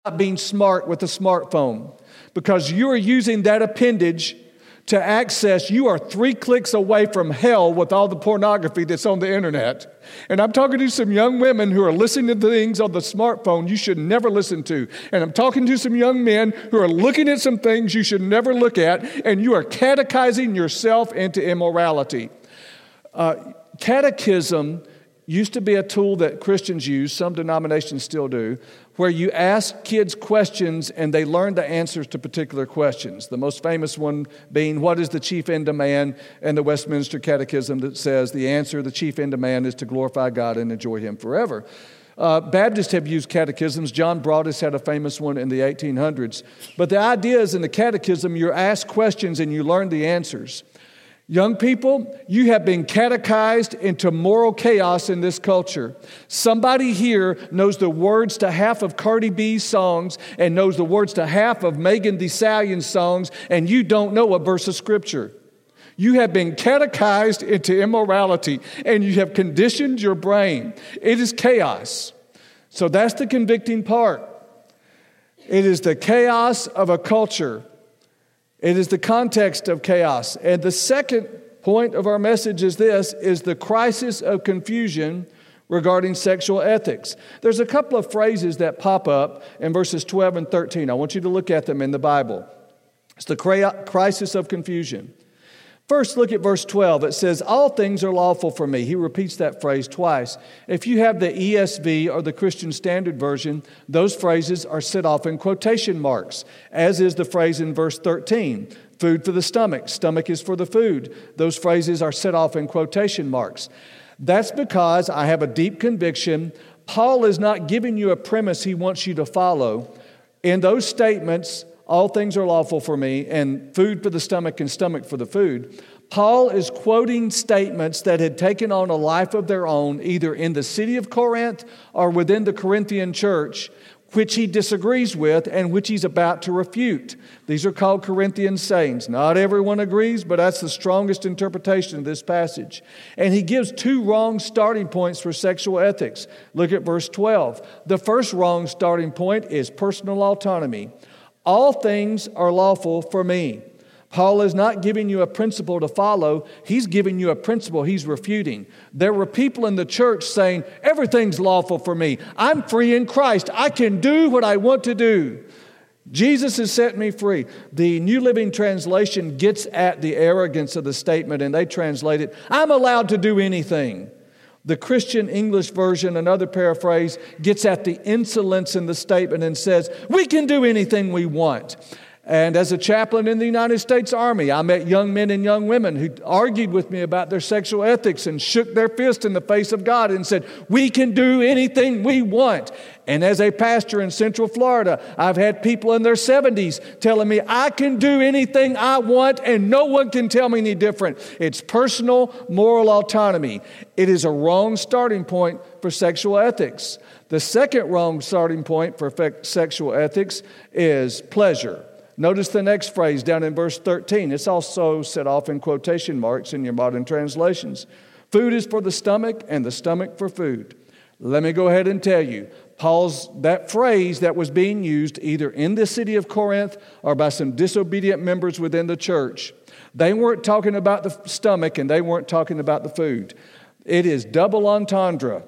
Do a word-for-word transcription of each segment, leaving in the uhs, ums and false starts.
not being smart with a smartphone, because you are using that appendage to access. You are three clicks away from hell with all the pornography that's on the internet. And I'm talking to some young women who are listening to things on the smartphone you should never listen to. And I'm talking to some young men who are looking at some things you should never look at, and you are catechizing yourself into immorality. Uh, catechism used to be a tool that Christians use, some denominations still do, where you ask kids questions and they learn the answers to particular questions. The most famous one being, what is the chief end of man? And the Westminster Catechism that says the answer, the chief end of man, is to glorify God and enjoy Him forever. Uh, Baptists have used catechisms. John Broadus had a famous one in the eighteen hundreds. But the idea is, in the catechism, you're asked questions and you learn the answers. Young people, you have been catechized into moral chaos in this culture. Somebody here knows the words to half of Cardi B's songs and knows the words to half of Megan Thee Stallion's songs, and you don't know a verse of Scripture. You have been catechized into immorality, and you have conditioned your brain. It is chaos. So that's the convicting part. It is the chaos of a culture. It is the context of chaos. And the second point of our message is this, is the crisis of confusion regarding sexual ethics. There's a couple of phrases that pop up in verses twelve and thirteen. I want you to look at them in the Bible. It's the crisis of confusion. First, look at verse twelve. It says, all things are lawful for me. He repeats that phrase twice. If you have the E S V or the Christian Standard Version, those phrases are set off in quotation marks, as is the phrase in verse thirteen. Food for the stomach. Stomach is for the food. Those phrases are set off in quotation marks. That's because I have a deep conviction. Paul is not giving you a premise he wants you to follow. In those statements, all things are lawful for me, and food for the stomach and stomach for the food, Paul is quoting statements that had taken on a life of their own, either in the city of Corinth or within the Corinthian church, which he disagrees with and which he's about to refute. These are called Corinthian sayings. Not everyone agrees, but that's the strongest interpretation of this passage. And he gives two wrong starting points for sexual ethics. Look at verse twelve. The first wrong starting point is personal autonomy. All things are lawful for me. Paul is not giving you a principle to follow. He's giving you a principle he's refuting. There were people in the church saying, everything's lawful for me. I'm free in Christ. I can do what I want to do. Jesus has set me free. The New Living Translation gets at the arrogance of the statement, and they translate it, I'm allowed to do anything. The Christian English Version, another paraphrase, gets at the insolence in the statement and says, we can do anything we want. And as a chaplain in the United States Army, I met young men and young women who argued with me about their sexual ethics and shook their fist in the face of God and said, we can do anything we want. And as a pastor in Central Florida, I've had people in their seventies telling me, I can do anything I want and no one can tell me any different. It's personal moral autonomy. It is a wrong starting point for sexual ethics. The second wrong starting point for sexual ethics is pleasure. Notice the next phrase down in verse thirteen. It's also set off in quotation marks in your modern translations. Food is for the stomach and the stomach for food. Let me go ahead and tell you, Paul's, that phrase that was being used either in the city of Corinth or by some disobedient members within the church, they weren't talking about the stomach and they weren't talking about the food. It is double entendre.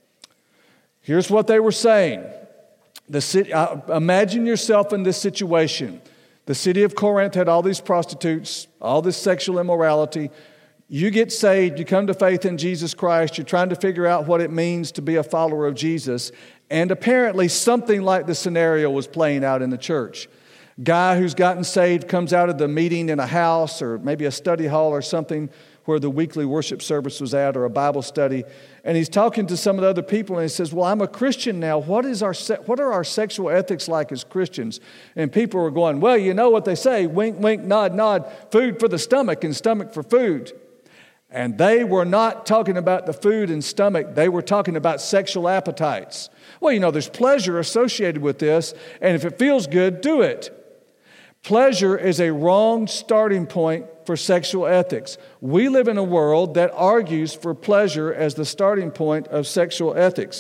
Here's what they were saying. The city, uh, imagine yourself in this situation. The city of Corinth had all these prostitutes, all this sexual immorality. You get saved, you come to faith in Jesus Christ, you're trying to figure out what it means to be a follower of Jesus, and apparently something like the scenario was playing out in the church. Guy who's gotten saved comes out of the meeting in a house or maybe a study hall or something where the weekly worship service was at, or a Bible study, and he's talking to some of the other people, and he says, well, I'm a Christian now. What is our se- what are our sexual ethics like as Christians? And people are going, well, you know what they say, wink, wink, nod, nod, food for the stomach and stomach for food. And they were not talking about the food and stomach. They were talking about sexual appetites. Well, you know, there's pleasure associated with this, and if it feels good, do it. Pleasure is a wrong starting point for sexual ethics. We live in a world that argues for pleasure as the starting point of sexual ethics.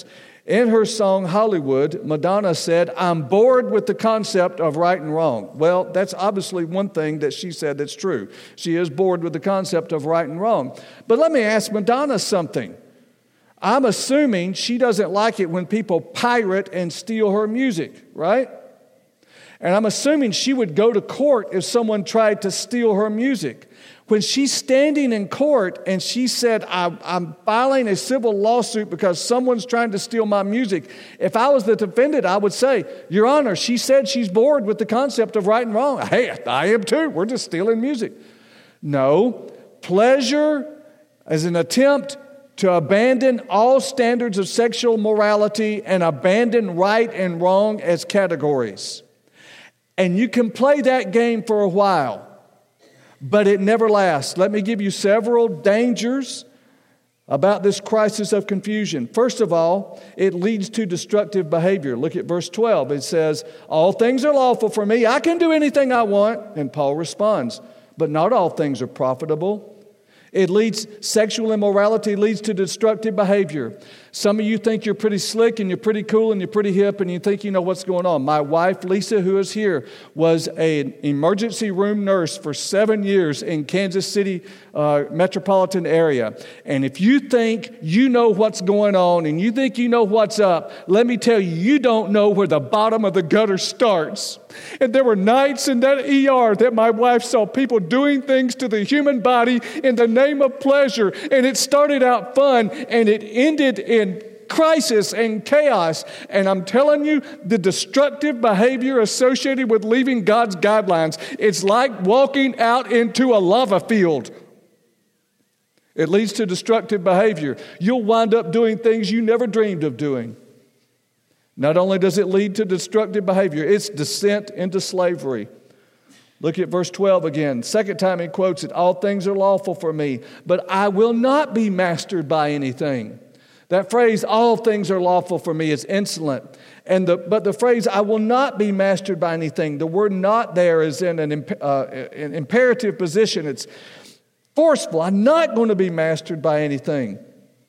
In her song Hollywood, Madonna said, "I'm bored with the concept of right and wrong." Well, that's obviously one thing that she said that's true. She is bored with the concept of right and wrong. But let me ask Madonna something. I'm assuming she doesn't like it when people pirate and steal her music, right? And I'm assuming she would go to court if someone tried to steal her music. When she's standing in court and she said, I'm, I'm filing a civil lawsuit because someone's trying to steal my music, if I was the defendant, I would say, Your Honor, she said she's bored with the concept of right and wrong. Hey, I am too. We're just stealing music. No, pleasure is an attempt to abandon all standards of sexual morality and abandon right and wrong as categories. And you can play that game for a while, but it never lasts. Let me give you several dangers about this crisis of confusion. First of all, it leads to destructive behavior. Look at verse twelve. It says, "All things are lawful for me. I can do anything I want." And Paul responds, "But not all things are profitable." It leads, sexual immorality leads to destructive behavior. Some of you think you're pretty slick and you're pretty cool and you're pretty hip and you think you know what's going on. My wife, Lisa, who is here, was an emergency room nurse for seven years in Kansas City uh, metropolitan area. And if you think you know what's going on and you think you know what's up, let me tell you, you don't know where the bottom of the gutter starts. And there were nights in that E R that my wife saw people doing things to the human body in the name of pleasure. And it started out fun and it ended in crisis and chaos. And I'm telling you, the destructive behavior associated with leaving God's guidelines, it's like walking out into a lava field. It leads to destructive behavior. You'll wind up doing things you never dreamed of doing. Not only does it lead to destructive behavior, it's descent into slavery. Look at verse twelve again. Second time he quotes it, "All things are lawful for me, but I will not be mastered by anything." That phrase, "all things are lawful for me," is insolent. And the, but the phrase, "I will not be mastered by anything," the word "not" there is in an, imp, uh, an imperative position. It's forceful. I'm not going to be mastered by anything.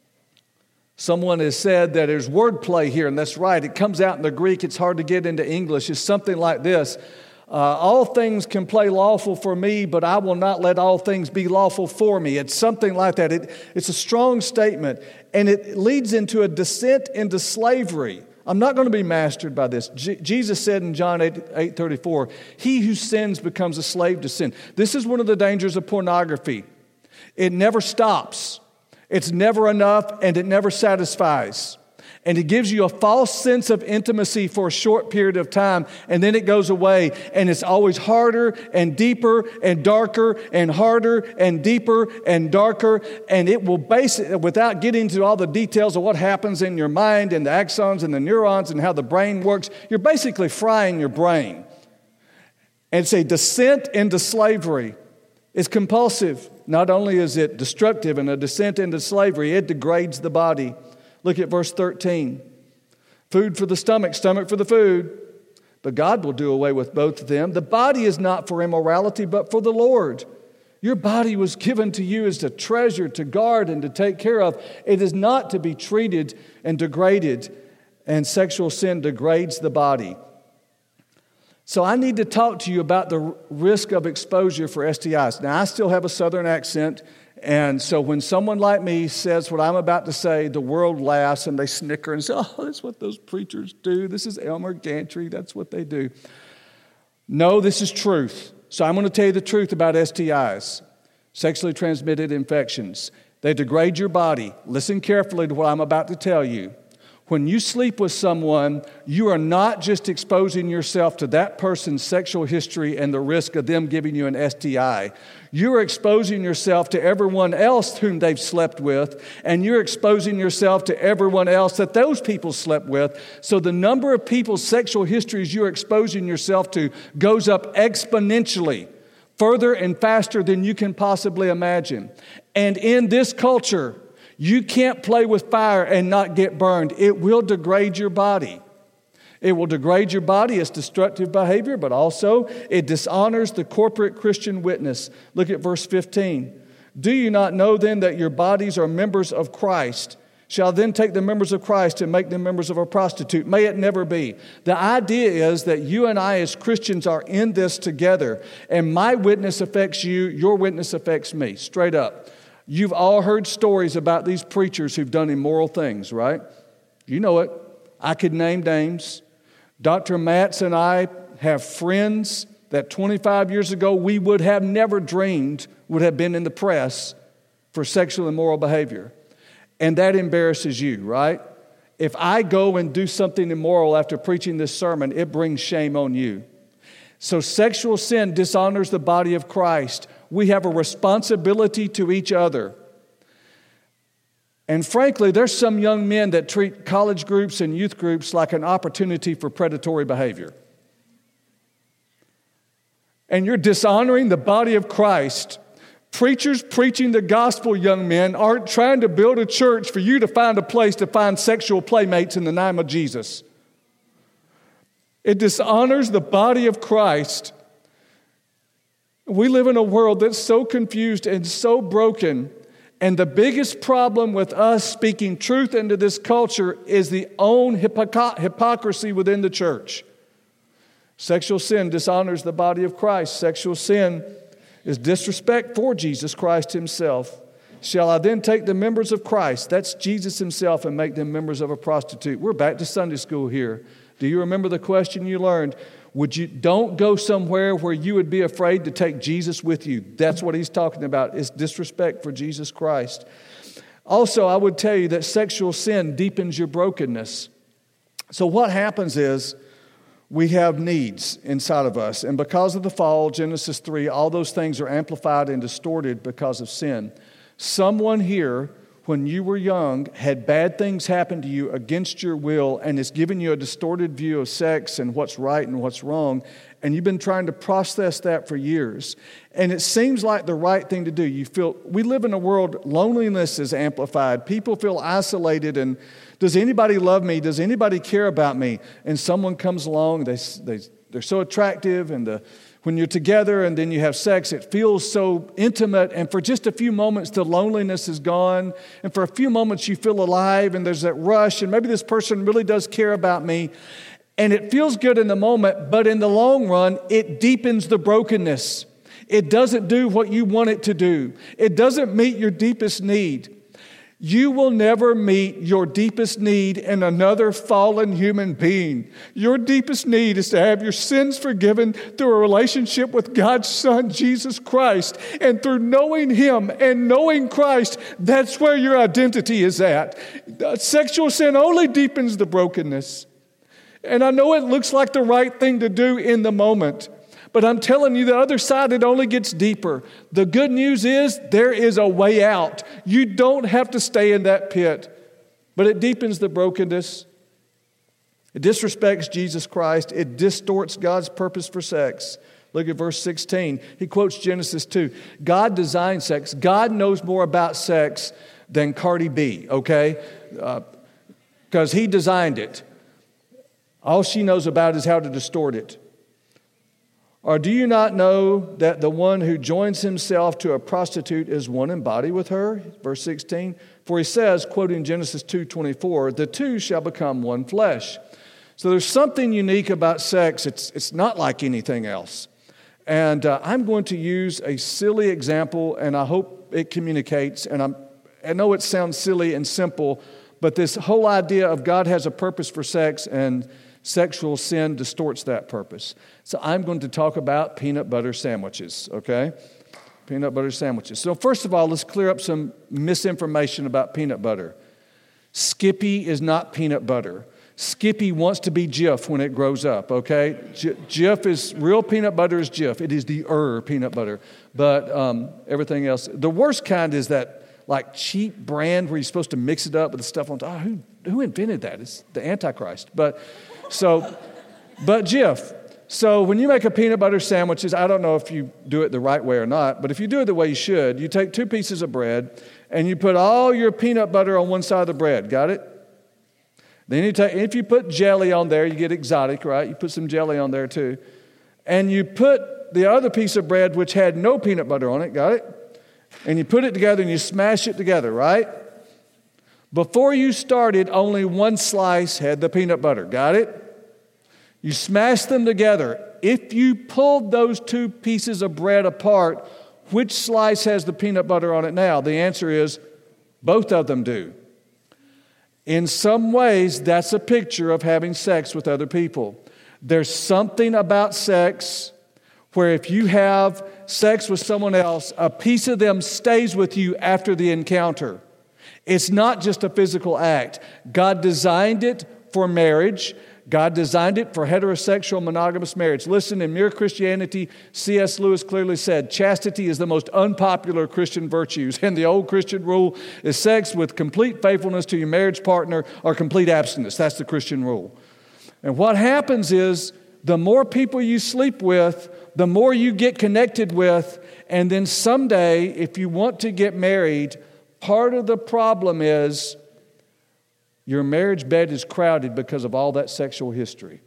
Someone has said that there's wordplay here, and that's right. It comes out in the Greek. It's hard to get into English. It's something like this. Uh, all things can play lawful for me, but I will not let all things be lawful for me. It's something like that. It, it's a strong statement, and it leads into a descent into slavery. I'm not going to be mastered by this. J- Jesus said in John eight thirty-four, "He who sins becomes a slave to sin." This is one of the dangers of pornography. It never stops. It's never enough, and it never satisfies. And it gives you a false sense of intimacy for a short period of time, and then it goes away, and it's always harder and deeper and darker and harder and deeper and darker, and it will base it, without getting into all the details of what happens in your mind and the axons and the neurons and how the brain works, you're basically frying your brain. And it's a descent into slavery. It's compulsive. Not only is it destructive and a descent into slavery, it degrades the body. Look at verse thirteen. "Food for the stomach, stomach for the food. But God will do away with both of them. The body is not for immorality, but for the Lord. Your body was given to you as a treasure to guard and to take care of. It is not to be treated and degraded, and sexual sin degrades the body." So I need to talk to you about the risk of exposure for S T Is. Now, I still have a southern accent, and so when someone like me says what I'm about to say, the world laughs and they snicker and say, "Oh, that's what those preachers do. This is Elmer Gantry. That's what they do." No, this is truth. So I'm going to tell you the truth about S T Is, sexually transmitted infections. They degrade your body. Listen carefully to what I'm about to tell you. When you sleep with someone, you are not just exposing yourself to that person's sexual history and the risk of them giving you an S T I. You're exposing yourself to everyone else whom they've slept with, and you're exposing yourself to everyone else that those people slept with. So the number of people's sexual histories you're exposing yourself to goes up exponentially, further and faster than you can possibly imagine. And in this culture, you can't play with fire and not get burned. It will degrade your body. It will degrade your body. It's destructive behavior, but also it dishonors the corporate Christian witness. Look at verse fifteen. "Do you not know then that your bodies are members of Christ? Shall then take the members of Christ and make them members of a prostitute. May it never be. The idea is that you and I as Christians are in this together, and my witness affects you, your witness affects me, straight up. You've all heard stories about these preachers who've done immoral things, right? You know it. I could name names. Doctor Matz and I have friends that twenty-five years ago we would have never dreamed would have been in the press for sexual immoral behavior. And that embarrasses you, right? If I go and do something immoral after preaching this sermon, it brings shame on you. So sexual sin dishonors the body of Christ. We have a responsibility to each other. And frankly, there's some young men that treat college groups and youth groups like an opportunity for predatory behavior. And you're dishonoring the body of Christ. Preachers preaching the gospel, young men, aren't trying to build a church for you to find a place to find sexual playmates in the name of Jesus. It dishonors the body of Christ. We live in a world that's so confused and so broken. And the biggest problem with us speaking truth into this culture is the own hypocr- hypocrisy within the church. Sexual sin dishonors the body of Christ. Sexual sin is disrespect for Jesus Christ himself. Shall I then take the members of Christ, that's Jesus himself, and make them members of a prostitute? We're back to Sunday school here. Do you remember the question you learned? Would you don't go somewhere where you would be afraid to take Jesus with you? That's what he's talking about. It's disrespect for Jesus Christ. Also, I would tell you that sexual sin deepens your brokenness. So what happens is, we have needs inside of us. And because of the fall, Genesis three, all those things are amplified and distorted because of sin. Someone here, when you were young, had bad things happen to you against your will, and it's given you a distorted view of sex and what's right and what's wrong. And you've been trying to process that for years. And it seems like the right thing to do. You feel, we live in a world, loneliness is amplified. People feel isolated and does anybody love me? Does anybody care about me? And someone comes along, they, they, they're so attractive, and the, when you're together and then you have sex, it feels so intimate, and for just a few moments, the loneliness is gone, and for a few moments, you feel alive, and there's that rush, and maybe this person really does care about me, and it feels good in the moment, but in the long run, it deepens the brokenness. It doesn't do what you want it to do. It doesn't meet your deepest need. You will never meet your deepest need in another fallen human being. Your deepest need is to have your sins forgiven through a relationship with God's Son, Jesus Christ. And through knowing Him and knowing Christ, that's where your identity is at. Sexual sin only deepens the brokenness. And I know it looks like the right thing to do in the moment, but I'm telling you, the other side, it only gets deeper. The good news is there is a way out. You don't have to stay in that pit, but it deepens the brokenness. It disrespects Jesus Christ. It distorts God's purpose for sex. Look at verse sixteen. He quotes Genesis two. God designed sex. God knows more about sex than Cardi B, okay? Because uh, He designed it. All she knows about is how to distort it. Or do you not know that the one who joins himself to a prostitute is one in body with her? Verse sixteen. For he says, quoting Genesis two twenty-four, the two shall become one flesh. So there's something unique about sex. It's, it's not like anything else. And uh, I'm going to use a silly example, and I hope it communicates. And I'm, I know it sounds silly and simple, but this whole idea of God has a purpose for sex and sexual sin distorts that purpose. So I'm going to talk about peanut butter sandwiches, okay? Peanut butter sandwiches. So first of all, let's clear up some misinformation about peanut butter. Skippy is not peanut butter. Skippy wants to be Jif when it grows up, okay? J- Jif is, real peanut butter is Jif. It is the er peanut butter. But um, everything else, the worst kind is that like cheap brand where you're supposed to mix it up with the stuff on top. Oh, who, who invented that? It's the Antichrist. But so, but Jif. So when you make a peanut butter sandwiches, I don't know if you do it the right way or not, but if you do it the way you should, you take two pieces of bread and you put all your peanut butter on one side of the bread. Got it? Then you take, if you put jelly on there, you get exotic, right? You put some jelly on there too. And you put the other piece of bread, which had no peanut butter on it, got it? And you put it together and you smash it together, right? Before you started, only one slice had the peanut butter. Got it? You smashed them together. If you pulled those two pieces of bread apart, which slice has the peanut butter on it now? The answer is both of them do. In some ways, that's a picture of having sex with other people. There's something about sex where if you have sex with someone else, a piece of them stays with you after the encounter. It's not just a physical act. God designed it for marriage. God designed it for heterosexual monogamous marriage. Listen, in Mere Christianity, C S Lewis clearly said, chastity is the most unpopular Christian virtues. And the old Christian rule is sex with complete faithfulness to your marriage partner or complete abstinence. That's the Christian rule. And what happens is the more people you sleep with, the more you get connected with, and then someday, if you want to get married, part of the problem is your marriage bed is crowded because of all that sexual history.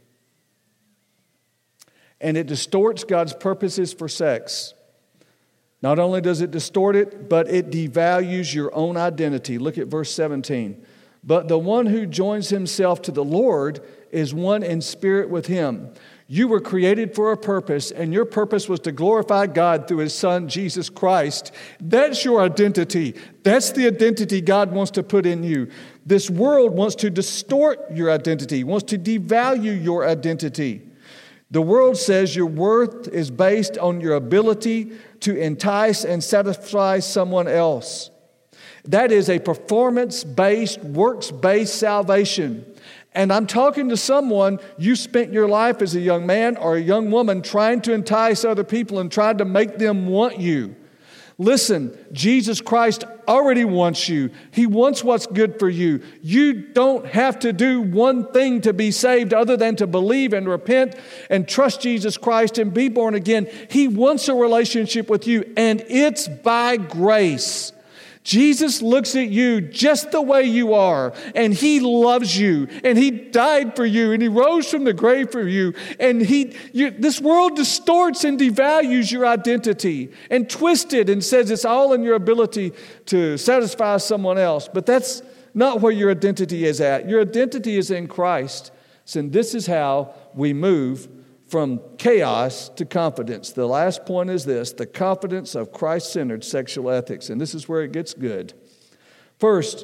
And it distorts God's purposes for sex. Not only does it distort it, but it devalues your own identity. Look at verse seventeen. But the one who joins himself to the Lord is one in spirit with him. You were created for a purpose, and your purpose was to glorify God through His Son, Jesus Christ. That's your identity. That's the identity God wants to put in you. This world wants to distort your identity, wants to devalue your identity. The world says your worth is based on your ability to entice and satisfy someone else. That is a performance-based, works-based salvation. And I'm talking to someone, you spent your life as a young man or a young woman trying to entice other people and trying to make them want you. Listen, Jesus Christ already wants you. He wants what's good for you. You don't have to do one thing to be saved other than to believe and repent and trust Jesus Christ and be born again. He wants a relationship with you, and it's by grace. Jesus looks at you just the way you are, and He loves you, and He died for you, and He rose from the grave for you, and He. You, this world distorts and devalues your identity and twists it and says it's all in your ability to satisfy someone else, but that's not where your identity is at. Your identity is in Christ, and this is how we move from chaos to confidence. The last point is this: the confidence of Christ-centered sexual ethics. And this is where it gets good. First,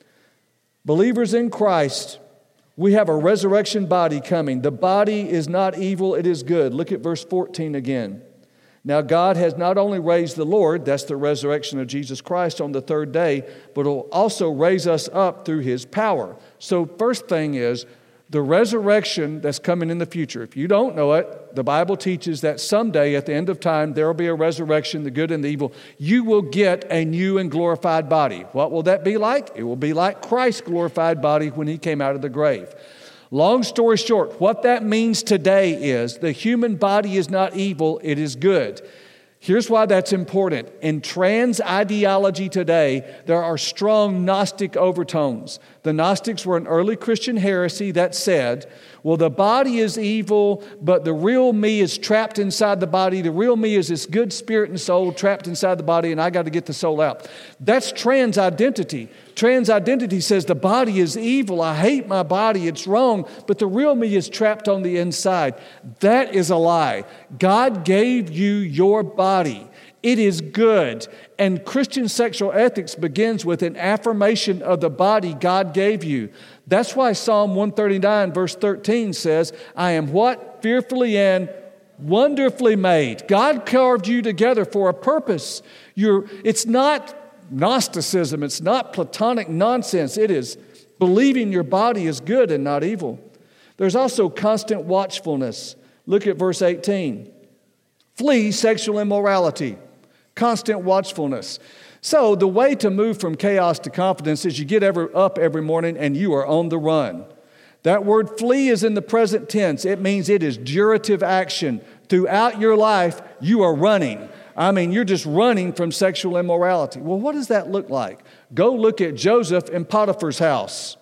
believers in Christ, we have a resurrection body coming. The body is not evil, it is good. Look at verse fourteen again. Now God has not only raised the Lord, that's the resurrection of Jesus Christ on the third day, but will also raise us up through His power. So first thing is, the resurrection that's coming in the future. If you don't know it, the Bible teaches that someday at the end of time, there will be a resurrection, the good and the evil. You will get a new and glorified body. What will that be like? It will be like Christ's glorified body when He came out of the grave. Long story short, what that means today is the human body is not evil, it is good. Here's why that's important. In trans ideology today, there are strong Gnostic overtones. The Gnostics were an early Christian heresy that said, well, the body is evil, but the real me is trapped inside the body. The real me is this good spirit and soul trapped inside the body, and I got to get the soul out. That's trans identity. Trans identity says the body is evil. I hate my body. It's wrong, but the real me is trapped on the inside. That is a lie. God gave you your body. It is good. And Christian sexual ethics begins with an affirmation of the body God gave you. That's why Psalm one thirty-nine verse thirteen says, I am what? Fearfully and wonderfully made. God carved you together for a purpose. You're, it's not Gnosticism. It's not Platonic nonsense. It is believing your body is good and not evil. There's also constant watchfulness. Look at verse eighteen. Flee sexual immorality. Constant watchfulness. So the way to move from chaos to confidence is you get every, up every morning and you are on the run. That word flee is in the present tense. It means it is durative action. Throughout your life, you are running. I mean, you're just running from sexual immorality. Well, what does that look like? Go look at Joseph in Potiphar's house.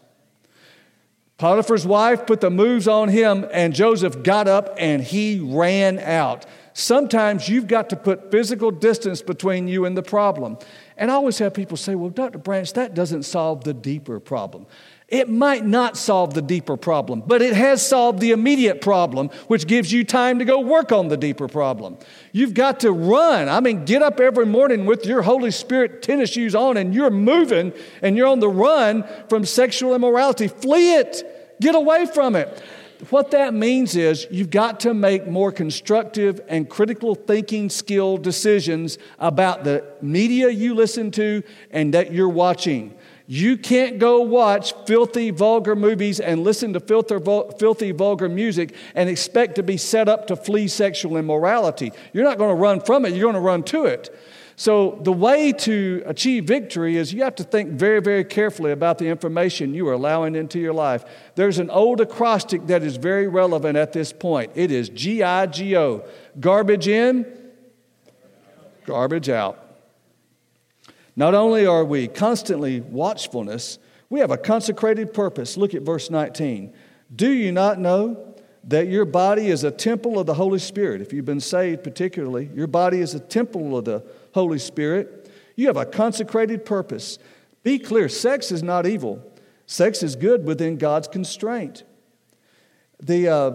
Potiphar's wife put the moves on him, and Joseph got up and he ran out. Sometimes you've got to put physical distance between you and the problem. And I always have people say, well, Doctor Branch, that doesn't solve the deeper problem. It might not solve the deeper problem, but it has solved the immediate problem, which gives you time to go work on the deeper problem. You've got to run. I mean, get up every morning with your Holy Spirit tennis shoes on, and you're moving, and you're on the run from sexual immorality. Flee it. Get away from it. What that means is you've got to make more constructive and critical thinking skill decisions about the media you listen to and that you're watching. You can't go watch filthy, vulgar movies and listen to filthy, filthy, vulgar music and expect to be set up to flee sexual immorality. You're not going to run from it. You're going to run to it. So the way to achieve victory is you have to think very, very carefully about the information you are allowing into your life. There's an old acrostic that is very relevant at this point. It is G I G O. Garbage in, garbage out. Not only are we constantly watchfulness, we have a consecrated purpose. Look at verse nineteen. Do you not know that your body is a temple of the Holy Spirit? If you've been saved particularly, your body is a temple of the Holy Spirit. You have a consecrated purpose. Be clear, sex is not evil. Sex is good within God's constraint. The, uh,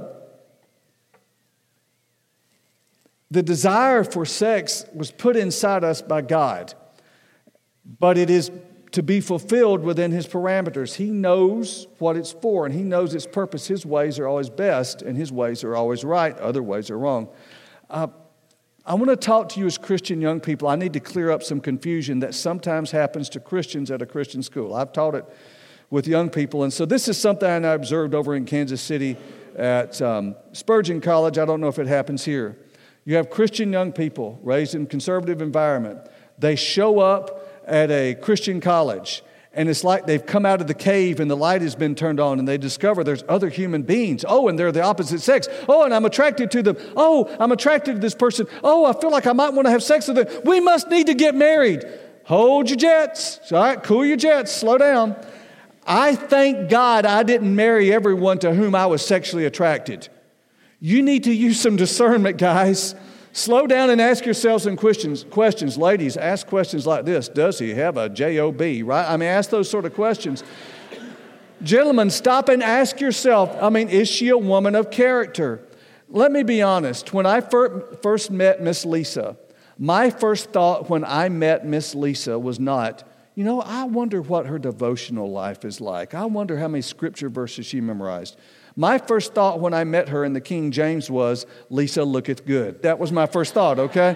the desire for sex was put inside us by God. But it is to be fulfilled within His parameters. He knows what it's for, and He knows its purpose. His ways are always best, and His ways are always right. Other ways are wrong. Uh, I want to talk to you as Christian young people. I need to clear up some confusion that sometimes happens to Christians at a Christian school. I've taught it with young people, and so this is something I observed over in Kansas City at um, Spurgeon College. I don't know if it happens here. You have Christian young people raised in a conservative environment. They show up at a Christian college, and it's like they've come out of the cave and the light has been turned on, and they discover there's other human beings. Oh, and they're the opposite sex. Oh, and I'm attracted to them. Oh, I'm attracted to this person. Oh, I feel like I might want to have sex with them. We must need to get married. Hold your jets. All right, cool your jets. Slow down. I thank God I didn't marry everyone to whom I was sexually attracted. You need to use some discernment, guys. Slow down and ask yourself some questions. Questions, ladies, ask questions like this. Does he have a job, right? I mean, ask those sort of questions. Gentlemen, stop and ask yourself, I mean, is she a woman of character? Let me be honest. When I fir- first met Miss Lisa, my first thought when I met Miss Lisa was not, you know, I wonder what her devotional life is like. I wonder how many scripture verses she memorized. My first thought when I met her in the King James was, Lisa looketh good. That was my first thought, okay?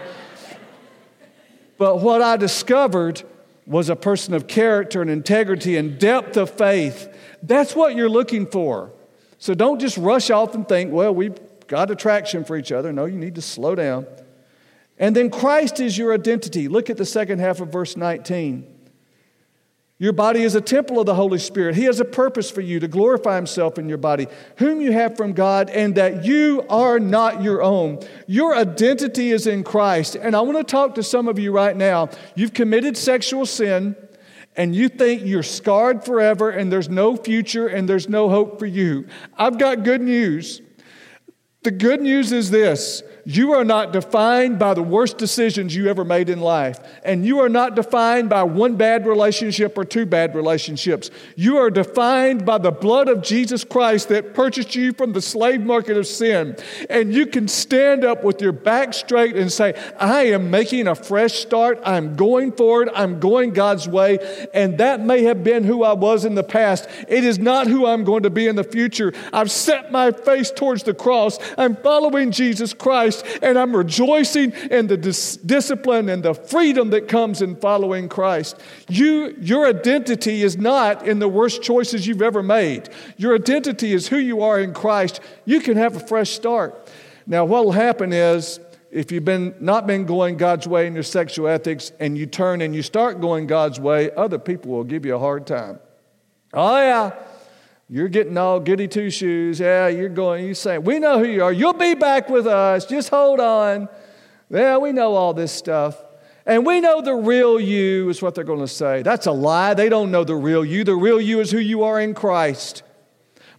But what I discovered was a person of character and integrity and depth of faith. That's what you're looking for. So don't just rush off and think, well, we've got attraction for each other. No, you need to slow down. And then Christ is your identity. Look at the second half of verse nineteen. Your body is a temple of the Holy Spirit. He has a purpose for you to glorify Himself in your body, whom you have from God, and that you are not your own. Your identity is in Christ. And I want to talk to some of you right now. You've committed sexual sin, and you think you're scarred forever, and there's no future, and there's no hope for you. I've got good news. The good news is this. You are not defined by the worst decisions you ever made in life. And you are not defined by one bad relationship or two bad relationships. You are defined by the blood of Jesus Christ that purchased you from the slave market of sin. And you can stand up with your back straight and say, I am making a fresh start. I'm going forward. I'm going God's way. And that may have been who I was in the past. It is not who I'm going to be in the future. I've set my face towards the cross. I'm following Jesus Christ. And I'm rejoicing in the dis- discipline and the freedom that comes in following Christ. You, your identity is not in the worst choices you've ever made. Your identity is who you are in Christ. You can have a fresh start. Now, what will happen is, if you've been not been going God's way in your sexual ethics, and you turn and you start going God's way, other people will give you a hard time. Oh, yeah. You're getting all goody two-shoes. Yeah, you're going, you say, we know who you are. You'll be back with us. Just hold on. Yeah, we know all this stuff. And we know the real you is what they're going to say. That's a lie. They don't know the real you. The real you is who you are in Christ.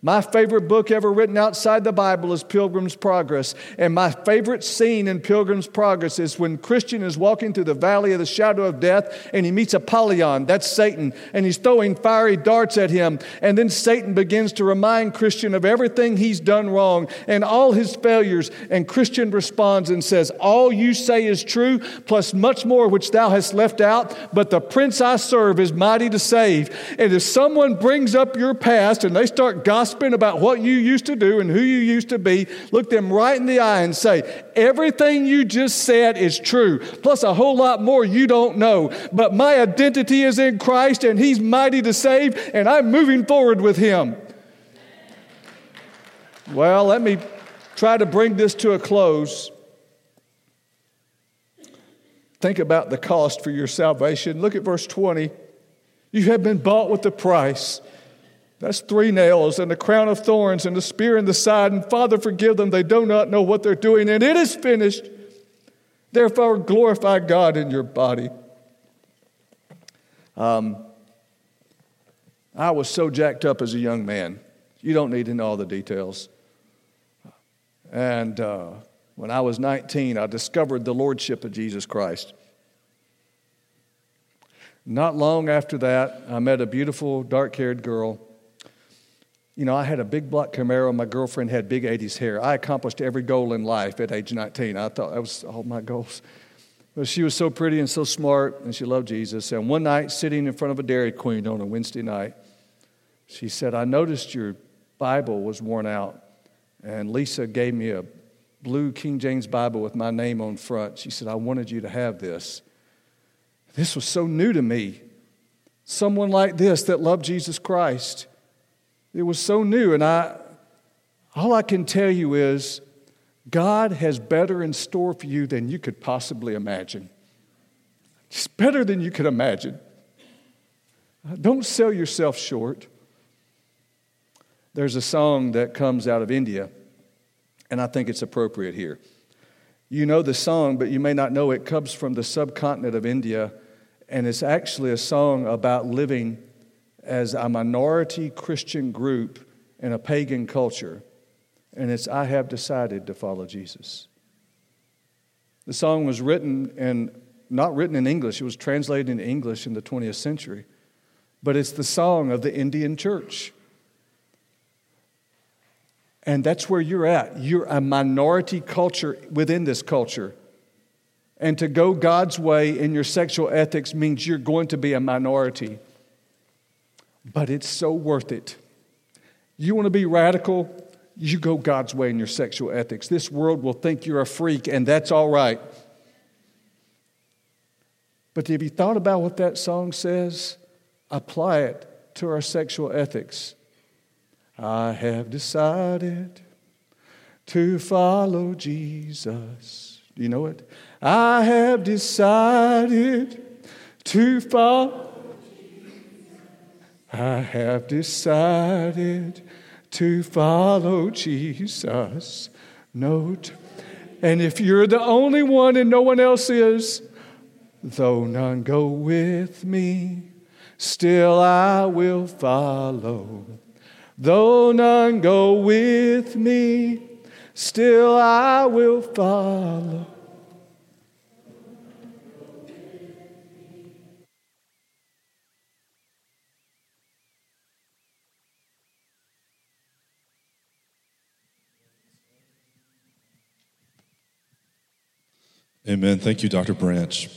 My favorite book ever written outside the Bible is Pilgrim's Progress. And my favorite scene in Pilgrim's Progress is when Christian is walking through the valley of the shadow of death and he meets Apollyon, that's Satan, and he's throwing fiery darts at him. And then Satan begins to remind Christian of everything he's done wrong and all his failures. And Christian responds and says, all you say is true, plus much more which thou hast left out, but the prince I serve is mighty to save. And if someone brings up your past and they start gossiping about what you used to do and who you used to be, look them right in the eye and say, everything you just said is true, plus a whole lot more you don't know. But my identity is in Christ and he's mighty to save and I'm moving forward with him. Well, let me try to bring this to a close. Think about the cost for your salvation. Look at verse twenty. You have been bought with a price. That's three nails and a crown of thorns and a spear in the side. And Father, forgive them. They do not know what they're doing. And it is finished. Therefore, glorify God in your body. Um, I was so jacked up as a young man. You don't need to know all the details. And uh, when I was nineteen, I discovered the lordship of Jesus Christ. Not long after that, I met a beautiful, dark-haired girl. You know, I had a big black Camaro. My girlfriend had big eighties hair. I accomplished every goal in life at age nineteen. I thought that was all my goals. But she was so pretty and so smart, and she loved Jesus. And one night, sitting in front of a Dairy Queen on a Wednesday night, she said, I noticed your Bible was worn out. And Lisa gave me a blue King James Bible with my name on front. She said, I wanted you to have this. This was so new to me. Someone like this that loved Jesus Christ. It was so new, and I, all I can tell you is God has better in store for you than you could possibly imagine. It's better than you could imagine. Don't sell yourself short. There's a song that comes out of India, and I think it's appropriate here. You know the song, but you may not know it comes from the subcontinent of India, and it's actually a song about living as a minority Christian group in a pagan culture. And it's, I have decided to follow Jesus. The song was written and not written in English. It was translated into English in the twentieth century. But it's the song of the Indian church. And that's where you're at. You're a minority culture within this culture. And to go God's way in your sexual ethics means you're going to be a minority. But it's so worth it. You want to be radical? You go God's way in your sexual ethics. This world will think you're a freak, and that's all right. But have you thought about what that song says? Apply it to our sexual ethics. I have decided to follow Jesus. Do you know it? I have decided to follow. I have decided to follow Jesus. No, t- and if you're the only one and no one else is, though none go with me, still I will follow. Though none go with me, still I will follow. Amen. Thank you, Doctor Branch.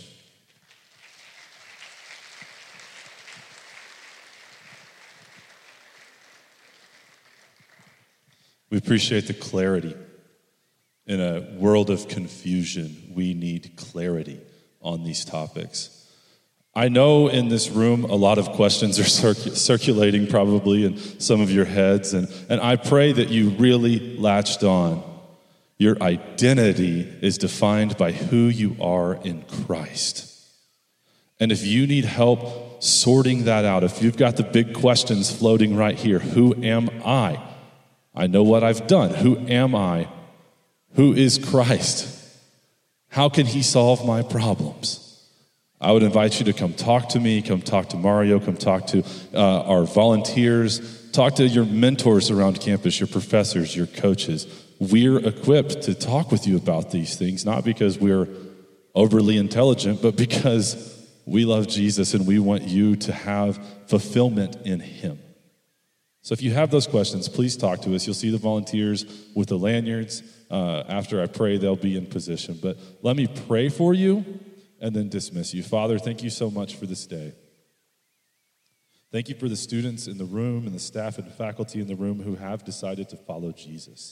We appreciate the clarity. In a world of confusion, we need clarity on these topics. I know in this room a lot of questions are circ- circulating probably in some of your heads, and, and I pray that you really latched on. Your identity is defined by who you are in Christ. And if you need help sorting that out, if you've got the big questions floating right here, who am I? I know what I've done. Who am I? Who is Christ? How can he solve my problems? I would invite you to come talk to me, come talk to Mario, come talk to uh, our volunteers. talk to your mentors around campus, your professors, your coaches. We're equipped to talk with you about these things, not because we're overly intelligent, but because we love Jesus and we want you to have fulfillment in him. So if you have those questions, please talk to us. You'll see the volunteers with the lanyards. Uh, after I pray, they'll be in position. But let me pray for you and then dismiss you. Father, thank you so much for this day. Thank you for the students in the room and the staff and faculty in the room who have decided to follow Jesus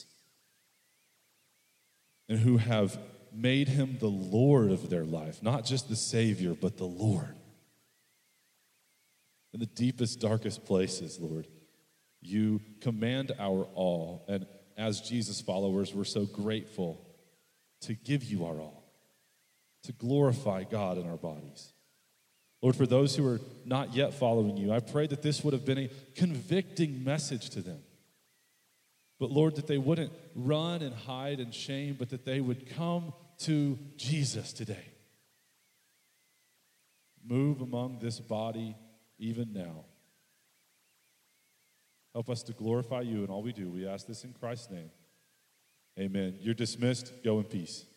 and who have made him the Lord of their life, not just the Savior, but the Lord. In the deepest, darkest places, Lord, you command our all, and as Jesus followers, we're so grateful to give you our all, to glorify God in our bodies. Lord, for those who are not yet following you, I pray that this would have been a convicting message to them. But Lord, that they wouldn't run and hide in shame, but that they would come to Jesus today. Move among this body even now. Help us to glorify you in all we do. We ask this in Christ's name. Amen. You're dismissed. Go in peace.